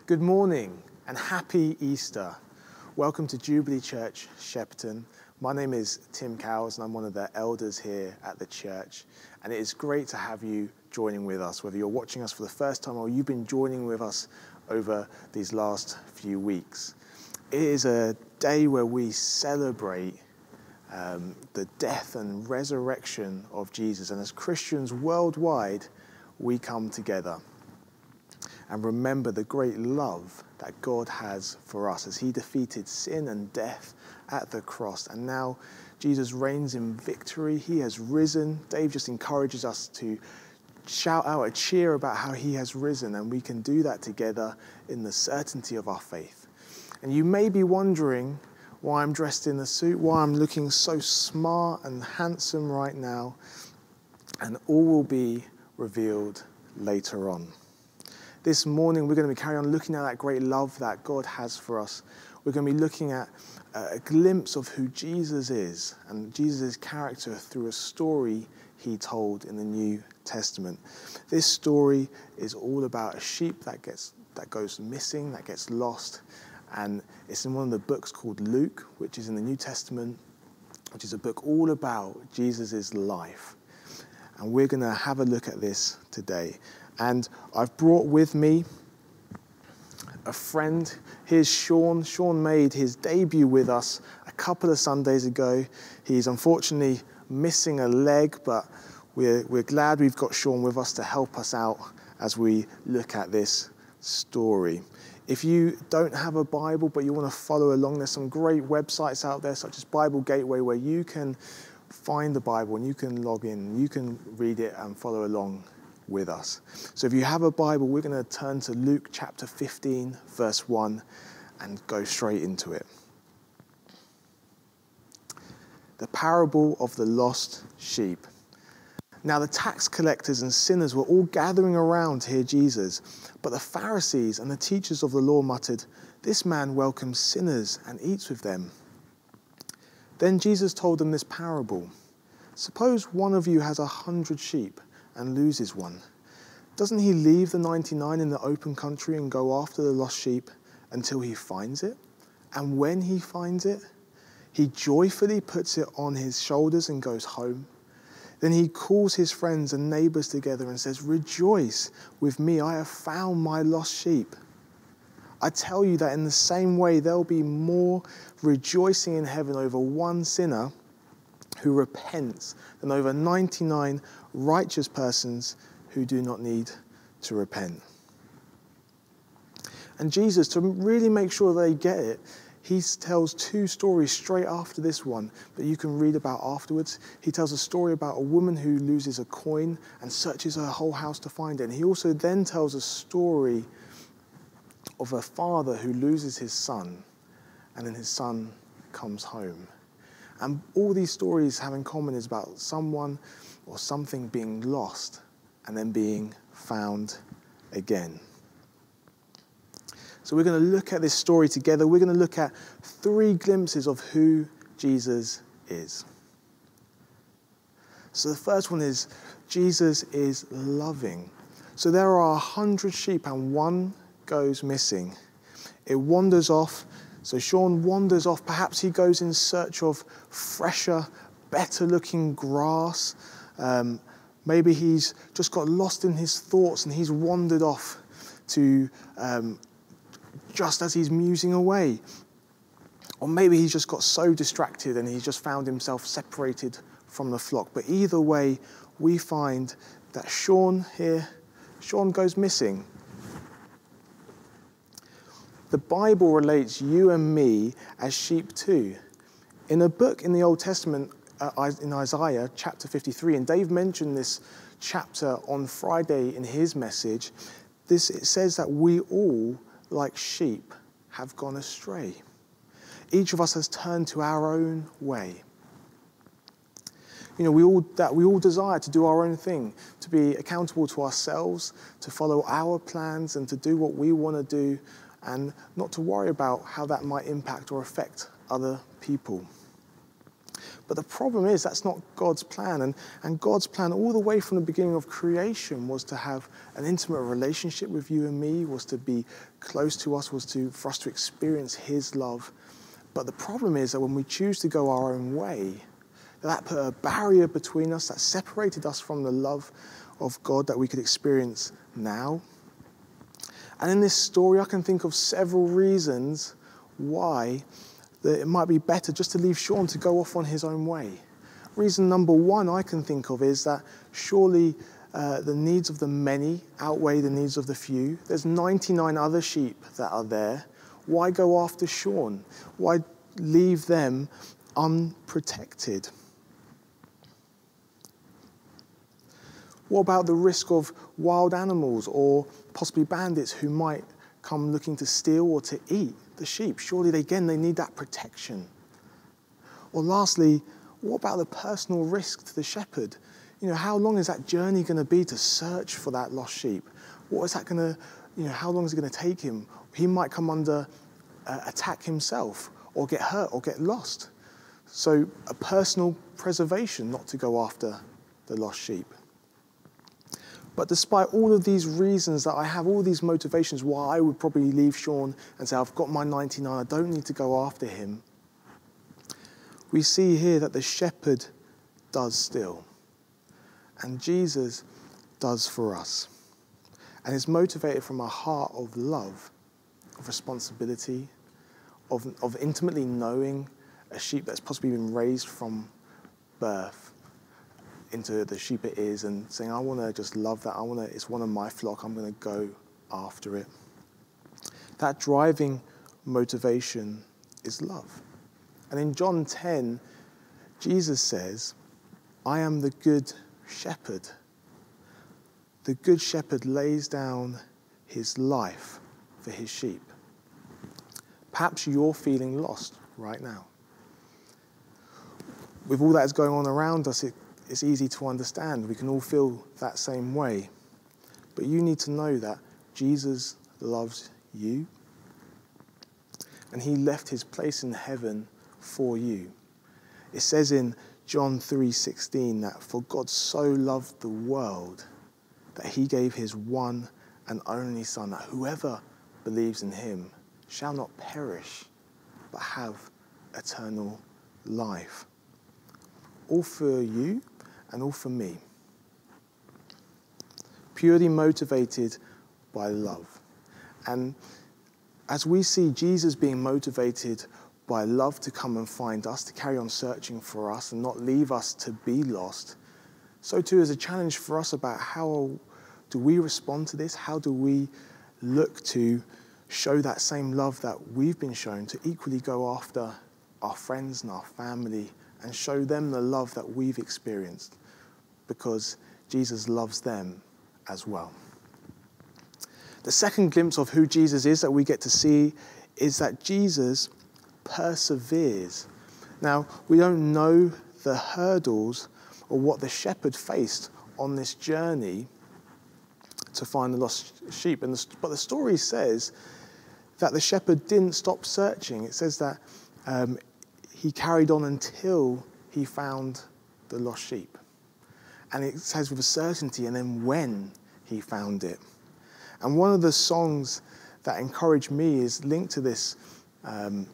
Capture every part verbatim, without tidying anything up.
Good morning and happy Easter. Welcome to Jubilee Church, Shepperton. My name is Tim Cowles and I'm one of the elders here at the church. And it is great to have you joining with us, whether you're watching us for the first time or you've been joining with us over these last few weeks. It is a day where we celebrate um, the death and resurrection of Jesus. And as Christians worldwide, we come together and remember the great love that God has for us as he defeated sin and death at the cross. And now Jesus reigns in victory. He has risen. Dave just encourages us to shout out a cheer about how he has risen, and we can do that together in the certainty of our faith. And you may be wondering why I'm dressed in a suit, why I'm looking so smart and handsome right now, and all will be revealed later on. This morning, we're going to be carrying on looking at that great love that God has for us. We're going to be looking at a glimpse of who Jesus is and Jesus' character through a story he told in the New Testament. This story is all about a sheep that gets that goes missing, that gets lost, and it's in one of the books called Luke, which is in the New Testament, which is a book all about Jesus' life. And we're going to have a look at this today. And I've brought with me a friend. Here's Sean. Sean made his debut with us a couple of Sundays ago. He's unfortunately missing a leg, but we're, we're glad we've got Sean with us to help us out as we look at this story. If you don't have a Bible, but you want to follow along, there's some great websites out there, such as Bible Gateway, where you can find the Bible and you can log in, you can read it and follow along with us. So if you have a Bible, we're going to turn to Luke chapter fifteen, verse one, and go straight into it. The parable of the lost sheep. Now the tax collectors and sinners were all gathering around to hear Jesus, but the Pharisees and the teachers of the law muttered, "This man welcomes sinners and eats with them." Then Jesus told them this parable. Suppose one of you has a hundred sheep and loses one. Doesn't he leave the ninety-nine in the open country and go after the lost sheep until he finds it? And when he finds it, he joyfully puts it on his shoulders and goes home. Then he calls his friends and neighbors together and says, "Rejoice with me, I have found my lost sheep." I tell you that in the same way, there'll be more rejoicing in heaven over one sinner who repents than over ninety-nine righteous persons who do not need to repent. And Jesus, to really make sure they get it, he tells two stories straight after this one that you can read about afterwards. He tells a story about a woman who loses a coin and searches her whole house to find it. And he also then tells a story of a father who loses his son, and then his son comes home. And all these stories have in common is about someone or something being lost and then being found again. So we're going to look at this story together. We're going to look at three glimpses of who Jesus is. So the first one is Jesus is loving. So there are a hundred sheep and one goes missing. It wanders off. So Sean wanders off. Perhaps he goes in search of fresher, better looking grass. Um, maybe he's just got lost in his thoughts and he's wandered off to um, just as he's musing away. Or maybe he's just got so distracted and he's just found himself separated from the flock. But either way, we find that Sean here, Sean goes missing. The Bible relates you and me as sheep too. In a book in the Old Testament, uh, in Isaiah chapter fifty-three, and Dave mentioned this chapter on Friday in his message, this it says that we all, like sheep, have gone astray. Each of us has turned to our own way. You know, we all that we all desire to do our own thing, to be accountable to ourselves, to follow our plans and to do what we want to do, and not to worry about how that might impact or affect other people. But the problem is that's not God's plan. And, and God's plan all the way from the beginning of creation was to have an intimate relationship with you and me, was to be close to us, was to for us to experience his love. But the problem is that when we choose to go our own way, that put a barrier between us, that separated us from the love of God that we could experience now. And in this story, I can think of several reasons why that it might be better just to leave Sean to go off on his own way. Reason number one I can think of is that surely uh, the needs of the many outweigh the needs of the few. There's ninety-nine other sheep that are there. Why go after Sean? Why leave them unprotected? What about the risk of wild animals or possibly bandits who might come looking to steal or to eat the sheep? Surely, they, again, they need that protection. Or lastly, what about the personal risk to the shepherd? You know, how long is that journey going to be to search for that lost sheep? What is that going to, you know, how long is it going to take him? He might come under uh, attack himself or get hurt or get lost. So a personal preservation not to go after the lost sheep. But despite all of these reasons that I have, all these motivations why I would probably leave Sean and say, I've got my ninety-nine, I don't need to go after him, we see here that the shepherd does still. And Jesus does for us. And is motivated from a heart of love, of responsibility, of, of intimately knowing a sheep that's possibly been raised from birth into the sheep it is, and saying, I want to just love that. I want to, it's one of my flock. I'm going to go after it. That driving motivation is love. And in John ten, Jesus says, I am the good shepherd. The good shepherd lays down his life for his sheep. Perhaps you're feeling lost right now. With all that is going on around us, it It's easy to understand. We can all feel that same way. But you need to know that Jesus loves you. And he left his place in heaven for you. It says in John three sixteen that for God so loved the world that he gave his one and only Son, that whoever believes in him shall not perish, but have eternal life. All for you and all for me. Purely motivated by love. And as we see Jesus being motivated by love to come and find us, to carry on searching for us and not leave us to be lost, so too is a challenge for us about how do we respond to this? How do we look to show that same love that we've been shown, to equally go after our friends and our family and show them the love that we've experienced, because Jesus loves them as well. The second glimpse of who Jesus is that we get to see is that Jesus perseveres. Now, we don't know the hurdles or what the shepherd faced on this journey to find the lost sheep, and the, but the story says that the shepherd didn't stop searching. It says that um, he carried on until he found the lost sheep. And it says with a certainty, and then when he found it. And one of the songs that encouraged me is linked to this um,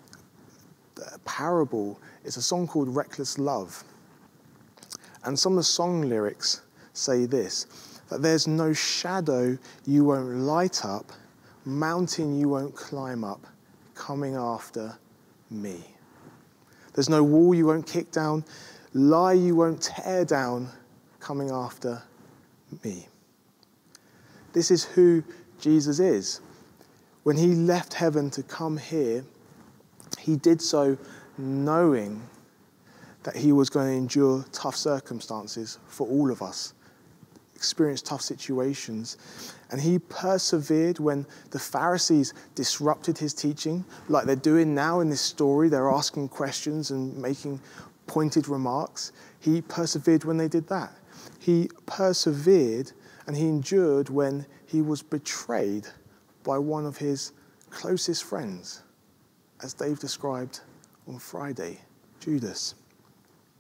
parable. It's a song called Reckless Love. And some of the song lyrics say this, that there's no shadow you won't light up, mountain you won't climb up, coming after me. There's no wall you won't kick down, lie you won't tear down, coming after me. This is who Jesus is. When he left heaven to come here, he did so knowing that he was going to endure tough circumstances for all of us, experience tough situations. And he persevered when the Pharisees disrupted his teaching, like they're doing now in this story. They're asking questions and making pointed remarks. He persevered when they did that. He persevered and he endured when he was betrayed by one of his closest friends, as Dave described on Friday, Judas.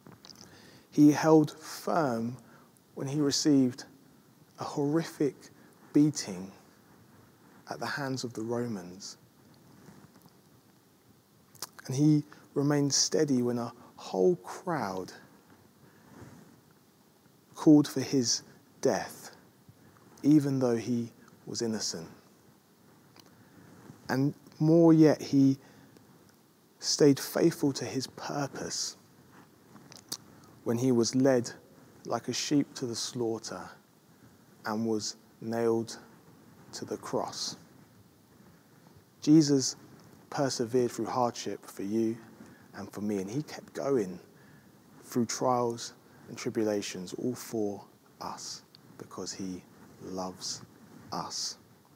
He held firm when he received a horrific beating at the hands of the Romans. And he remained steady when a whole crowd called for his death, even though he was innocent. And more yet, he stayed faithful to his purpose when he was led like a sheep to the slaughter and was nailed to the cross. Jesus persevered through hardship for you and for me, and he kept going through trials and tribulations, all for us, because he loves us.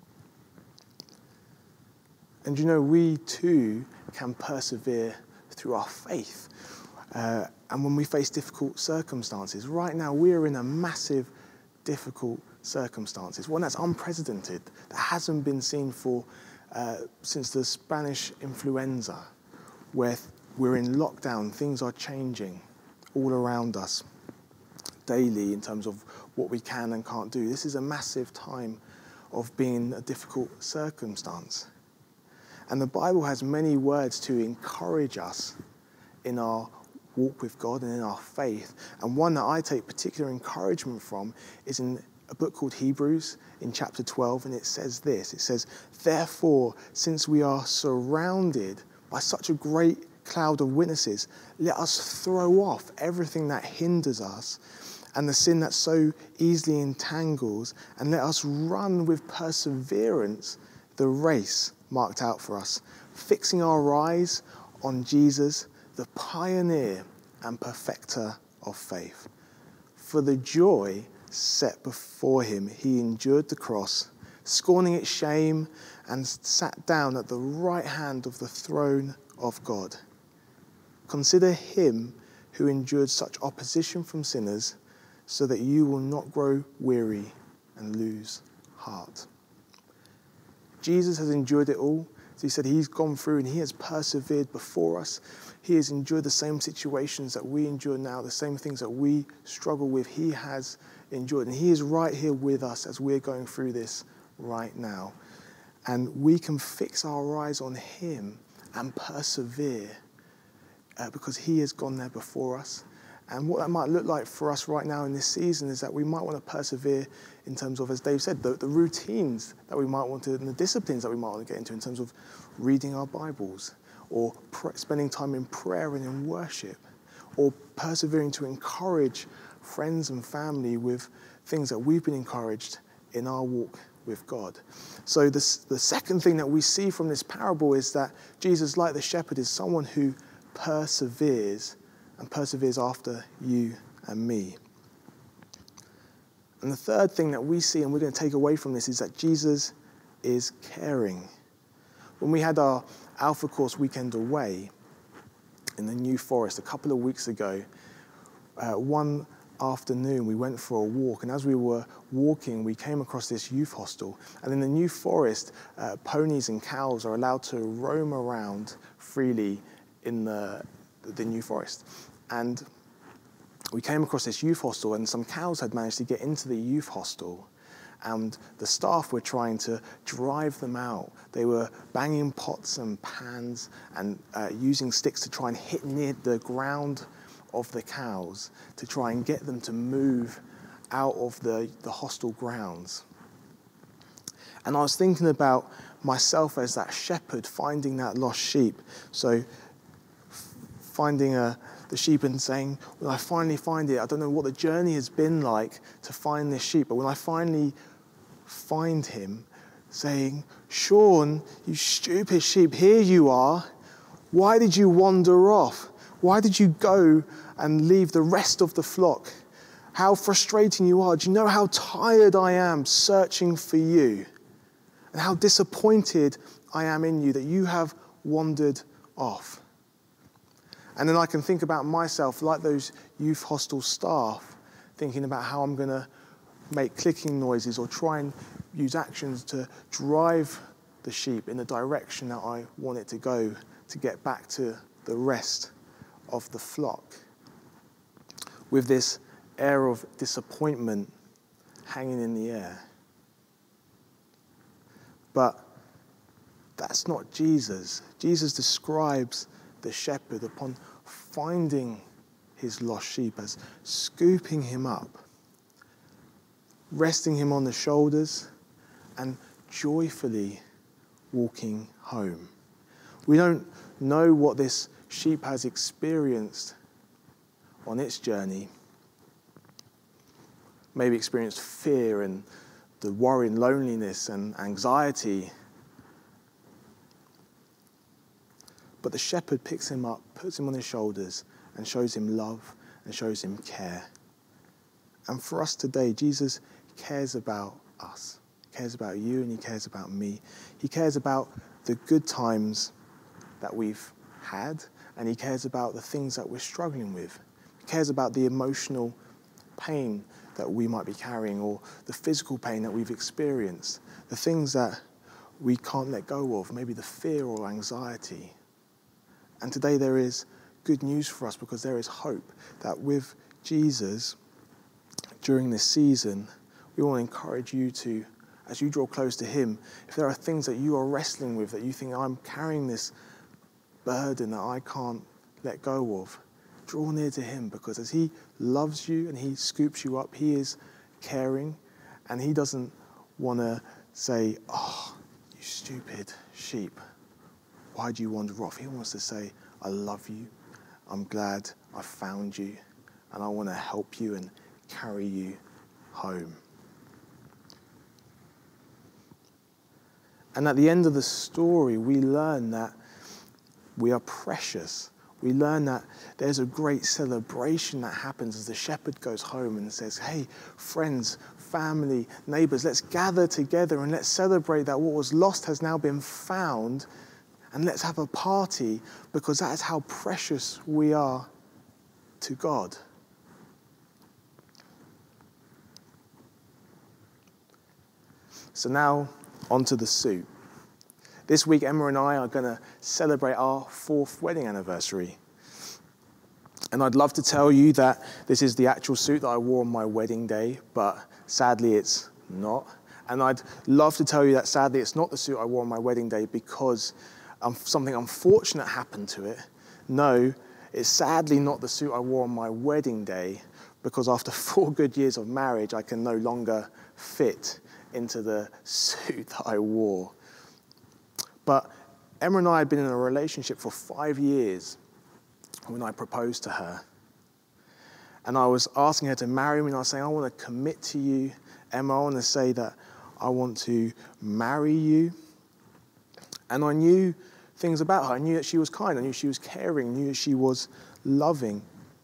And you know, we too can persevere through our faith. Uh, and when we face difficult circumstances, right now we are in a massive, difficult circumstances, one that's unprecedented, that hasn't been seen for uh, since the Spanish influenza, where we're in lockdown, things are changing all around us daily in terms of what we can and can't do. This is a massive time of being in a difficult circumstance. And the Bible has many words to encourage us in our walk with God and in our faith. And one that I take particular encouragement from is in a book called Hebrews in chapter twelve, and it says this. It says, "Therefore, since we are surrounded by such a great cloud of witnesses, let us throw off everything that hinders us and the sin that so easily entangles, and let us run with perseverance the race marked out for us, fixing our eyes on Jesus, the pioneer and perfecter of faith. For the joy set before him, he endured the cross, scorning its shame, and sat down at the right hand of the throne of God. Consider him who endured such opposition from sinners, so that you will not grow weary and lose heart." Jesus has endured it all. As he said, he's gone through and he has persevered before us. He has endured the same situations that we endure now, the same things that we struggle with. He has endured, and he is right here with us as we're going through this right now. And we can fix our eyes on him and persevere uh, because he has gone there before us. And what that might look like for us right now in this season is that we might want to persevere in terms of, as Dave said, the, the routines that we might want to, and the disciplines that we might want to get into in terms of reading our Bibles, or pr- spending time in prayer and in worship, or persevering to encourage friends and family with things that we've been encouraged in our walk with God. So this, the second thing that we see from this parable is that Jesus, like the shepherd, is someone who perseveres and perseveres after you and me. And the third thing that we see, and we're going to take away from this, is that Jesus is caring. When we had our Alpha Course weekend away in the New Forest a couple of weeks ago, uh, one afternoon we went for a walk, and as we were walking we came across this youth hostel. And in the New Forest, uh, ponies and cows are allowed to roam around freely in the the New Forest. And we came across this youth hostel, and some cows had managed to get into the youth hostel, and the staff were trying to drive them out. They were banging pots and pans and uh, using sticks to try and hit near the ground of the cows to try and get them to move out of the, the hostel grounds. And I was thinking about myself as that shepherd finding that lost sheep. So finding a, the sheep and saying, when I finally find it, I don't know what the journey has been like to find this sheep, but when I finally find him, saying, "Sean, you stupid sheep, here you are. Why did you wander off? Why did you go and leave the rest of the flock? How frustrating you are. Do you know how tired I am searching for you? And how disappointed I am in you that you have wandered off." And then I can think about myself like those youth hostel staff, thinking about how I'm going to make clicking noises or try and use actions to drive the sheep in the direction that I want it to go to get back to the rest of the flock. with this air of disappointment hanging in the air. But that's not Jesus. Jesus describes the shepherd upon finding his lost sheep as scooping him up, resting him on the shoulders, and joyfully walking home. We don't know what this sheep has experienced on its journey. Maybe experienced fear and the worry and loneliness and anxiety. But the shepherd picks him up, puts him on his shoulders, and shows him love and shows him care. And for us today, Jesus cares about us. He cares about you and he cares about me. He cares about the good times that we've had, and he cares about the things that we're struggling with. He cares about the emotional pain that we might be carrying, or the physical pain that we've experienced, the things that we can't let go of, maybe the fear or anxiety. And today there is good news for us, because there is hope that with Jesus during this season, we want to encourage you to, as you draw close to him, if there are things that you are wrestling with, that you think, I'm carrying this burden that I can't let go of, draw near to him, because as he loves you and he scoops you up, he is caring, and he doesn't want to say, oh, you stupid sheep, why do you wander off? He wants to say, I love you, I'm glad I found you, and I want to help you and carry you home. And at the end of the story, we learn that we are precious. We learn that there's a great celebration that happens as the shepherd goes home and says, hey, friends, family, neighbors, let's gather together and let's celebrate that what was lost has now been found, and let's have a party, because that is how precious we are to God. So now, onto the suit. This week, Emma and I are going to celebrate our fourth wedding anniversary. And I'd love to tell you that this is the actual suit that I wore on my wedding day, but sadly it's not. And I'd love to tell you that sadly it's not the suit I wore on my wedding day because um, something unfortunate happened to it. No, it's sadly not the suit I wore on my wedding day, because after four good years of marriage, I can no longer fit into the suit that I wore. But Emma and I had been in a relationship for five years when I proposed to her. And I was asking her to marry me, and I was saying, I want to commit to you, Emma. I want to say that I want to marry you. And I knew things about her. I knew that she was kind. I knew she was caring. I knew that she was loving.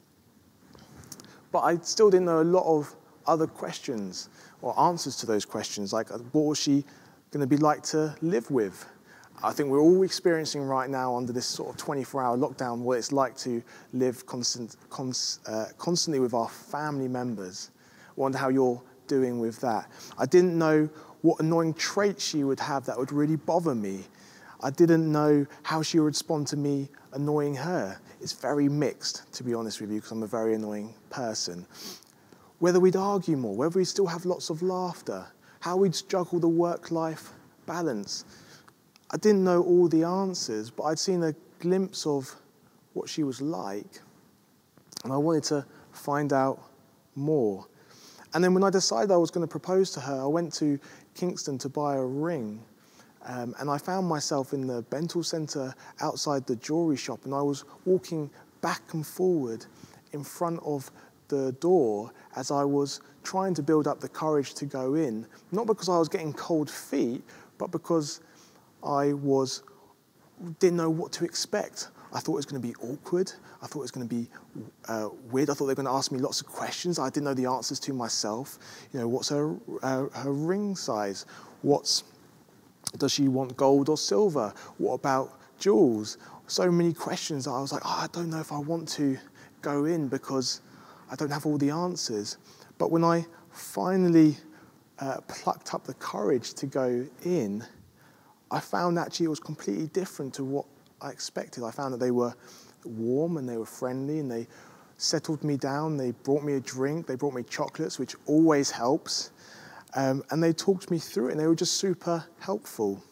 But I still didn't know a lot of other questions or answers to those questions, like what was she going to be like to live with? I think we're all experiencing right now under this sort of twenty-four hour lockdown what it's like to live constant, const, uh, constantly with our family members. I wonder how you're doing with that. I didn't know what annoying traits she would have that would really bother me. I didn't know how she would respond to me annoying her. It's very mixed, to be honest with you, because I'm a very annoying person. Whether we'd argue more, whether we'd still have lots of laughter, how we'd juggle the work-life balance. I didn't know all the answers, but I'd seen a glimpse of what she was like, and I wanted to find out more. And then when I decided I was going to propose to her, I went to Kingston to buy a ring, um, and I found myself in the Bental Centre outside the jewellery shop, and I was walking back and forward in front of the door as I was trying to build up the courage to go in, not because I was getting cold feet, but because I was didn't know what to expect. I thought it was going to be awkward. I thought it was going to be uh, weird. I thought they were going to ask me lots of questions I didn't know the answers to myself. You know, what's her uh, her ring size? What's does she want gold or silver? What about jewels? So many questions. I was like, oh, I don't know if I want to go in because I don't have all the answers. But when I finally uh, plucked up the courage to go in, I found actually it was completely different to what I expected. I found that they were warm and they were friendly and they settled me down. They brought me a drink. They brought me chocolates, which always helps. Um, and they talked me through it, and they were just super helpful.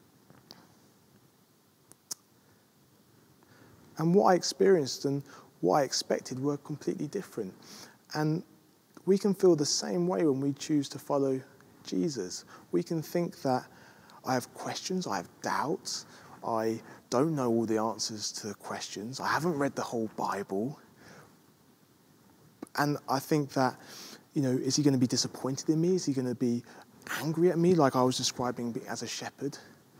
And what I experienced and what I expected were completely different. And we can feel the same way when we choose to follow Jesus. We can think that I have questions, I have doubts, I don't know all the answers to the questions, I haven't read the whole Bible. And I think that, you know, is he going to be disappointed in me? Is he going to be angry at me like I was describing as a shepherd?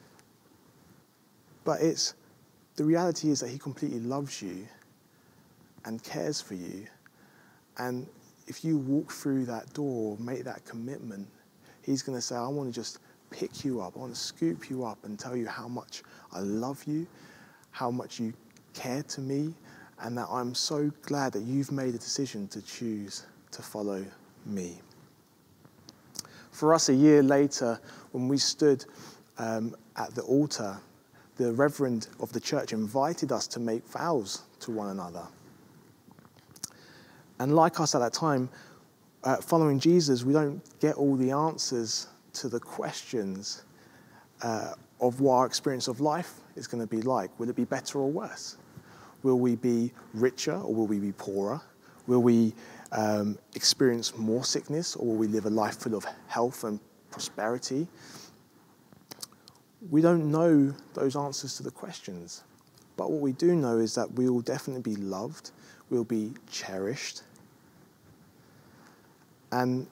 But it's, the reality is that he completely loves you and cares for you. And if you walk through that door, make that commitment, he's going to say, I want to just pick you up. I want to scoop you up and tell you how much I love you, how much you care to me, and that I'm so glad that you've made a decision to choose to follow me. For us, a year later, when we stood um, at the altar, the reverend of the church invited us to make vows to one another. And like us at that time, uh, following Jesus, we don't get all the answers to the questions uh, of what our experience of life is going to be like. Will it be better or worse? Will we be richer or will we be poorer? Will we um, experience more sickness or will we live a life full of health and prosperity? We don't know those answers to the questions. But what we do know is that we will definitely be loved, we'll be cherished. And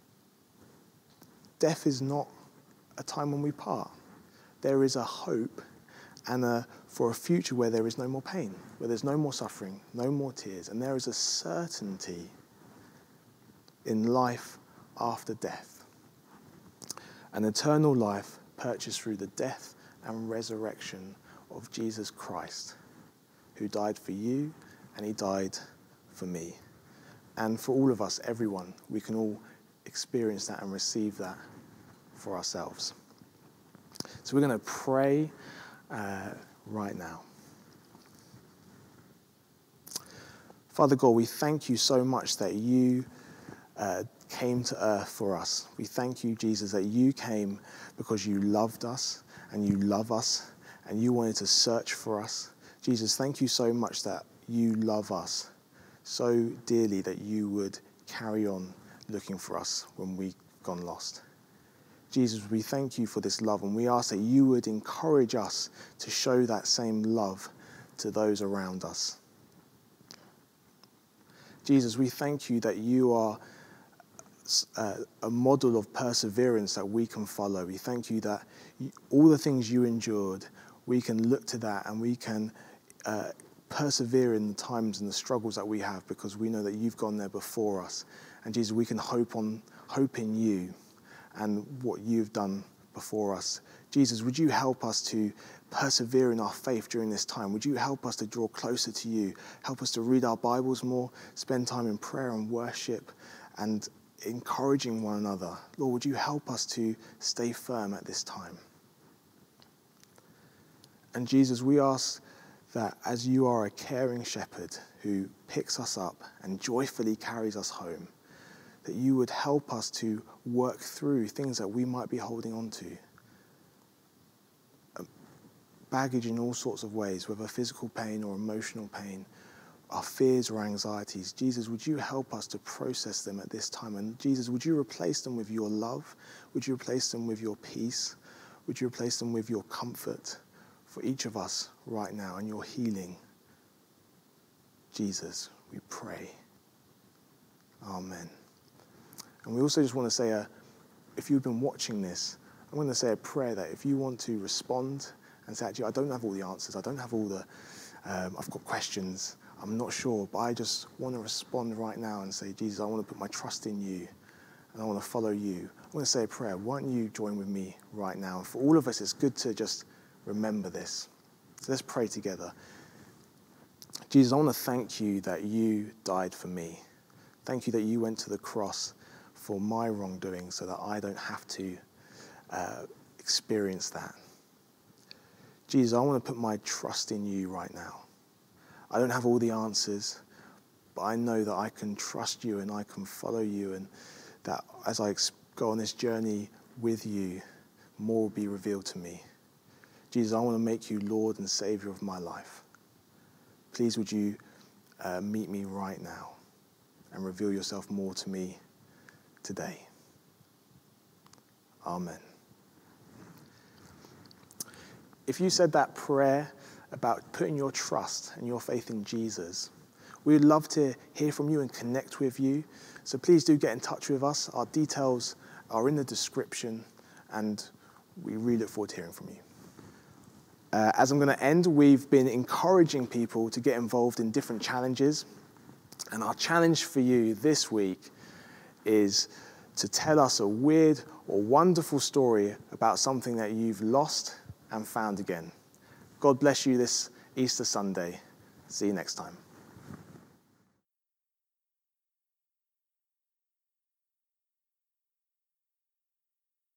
death is not a time when we part. There is a hope and a, for a future where there is no more pain, where there's no more suffering, no more tears, and there is a certainty in life after death. An eternal life purchased through the death and resurrection of Jesus Christ, who died for you and he died for me. And for all of us, everyone, we can all experience that and receive that for ourselves. So we're going to pray uh, right now. Father God, we thank you so much that you uh, came to earth for us. We thank you, Jesus, that you came because you loved us and you love us and you wanted to search for us. Jesus, thank you so much that you love us so dearly that you would carry on looking for us when we've gone lost. Jesus, we thank you for this love, and we ask that you would encourage us to show that same love to those around us. Jesus, we thank you that you are uh, a model of perseverance that we can follow. We thank you that you, all the things you endured, we can look to that and we can uh, persevere in the times and the struggles that we have because we know that you've gone there before us. And Jesus, we can hope on hope in you and what you've done before us. Jesus, would you help us to persevere in our faith during this time? Would you help us to draw closer to you? Help us to read our Bibles more, spend time in prayer and worship and encouraging one another. Lord, would you help us to stay firm at this time? And Jesus, we ask that as you are a caring shepherd who picks us up and joyfully carries us home, that you would help us to work through things that we might be holding on to. Um, baggage in all sorts of ways, whether physical pain or emotional pain, our fears or anxieties. Jesus, would you help us to process them at this time? And Jesus, would you replace them with your love? Would you replace them with your peace? Would you replace them with your comfort for each of us right now and your healing? Jesus, we pray. Amen. And we also just want to say, uh, if you've been watching this, I'm going to say a prayer that if you want to respond and say, actually, I don't have all the answers, I don't have all the, um, I've got questions, I'm not sure, but I just want to respond right now and say, Jesus, I want to put my trust in you and I want to follow you. I want to say a prayer. Why don't you join with me right now? And for all of us, it's good to just remember this. So let's pray together. Jesus, I want to thank you that you died for me. Thank you that you went to the cross for my wrongdoing so that I don't have to uh, experience that. Jesus, I want to put my trust in you right now. I don't have all the answers, but I know that I can trust you and I can follow you, and that as I go on this journey with you, more will be revealed to me. Jesus, I want to make you Lord and Savior of my life. Please would you uh, meet me right now and reveal yourself more to me today. Amen. If you said that prayer about putting your trust and your faith in Jesus, we would love to hear from you and connect with you. So please do get in touch with us. Our details are in the description, and we really look forward to hearing from you. Uh, as I'm going to end, we've been encouraging people to get involved in different challenges. And our challenge for you this week is to tell us a weird or wonderful story about something that you've lost and found again. God bless you this Easter Sunday. See you next time.